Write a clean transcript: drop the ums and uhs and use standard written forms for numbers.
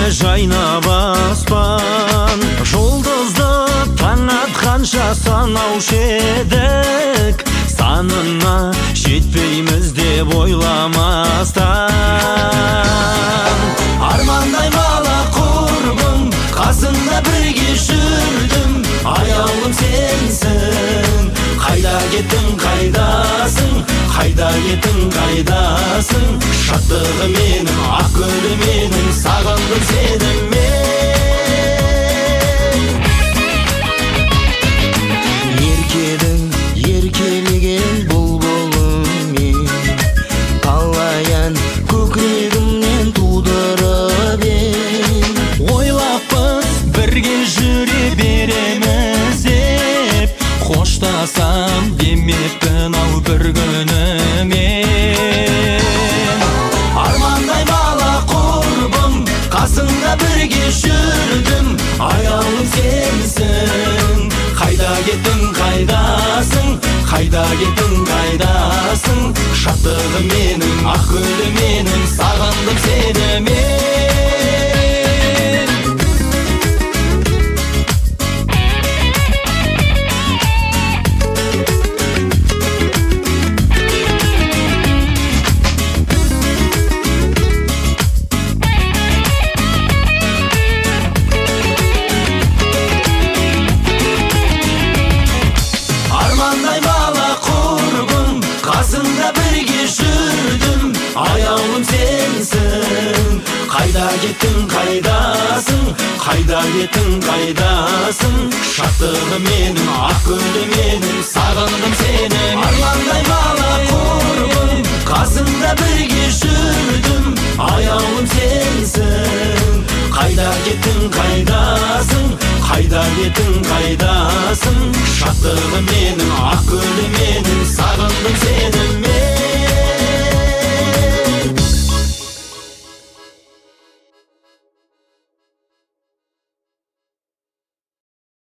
жайнап аспан, жұлдызды таң атқанша санаушы едік, санына жетпейміз деп ойламастан. Армандай бала құрбым, қасында бірге жүрдім, аяулым сенсің. Қайда кеттің, қайдасың, қайда кеттің, қайдасың? Шаттығы менің, ақ гүлі менің, сағындым сені мен. Еркедің еркелеген бұлбұлым мен, талаян көкірегімнен тудырып ең. Ойлаппыз бірге жүре береміз деп, қоштасам демеппін ау бір күнімен. Армандай бала құрбым, қасында бірге жүрдім, аяулым сенсің. Қайда кеттің, қайдасың, қайда кеттің, қайдасың? Шаттығы менің, ақ гүлі менің, сағындым сені мен. Қасында бірге жүрдім, аяулым сенсің. Қайда кеттің, қайдасың, қайда кеттің, қайдасың? Шаттығы менің, ақ гүлі менің, сағындым сені. Армандай бала құрбым, қасында бірге жүрдім, аяулым сенсің. Қайда кеттің, қайдасың, қайда кеттің, қайдасың? Шаттығы менің, ақ гүлі менің, сағындым сені.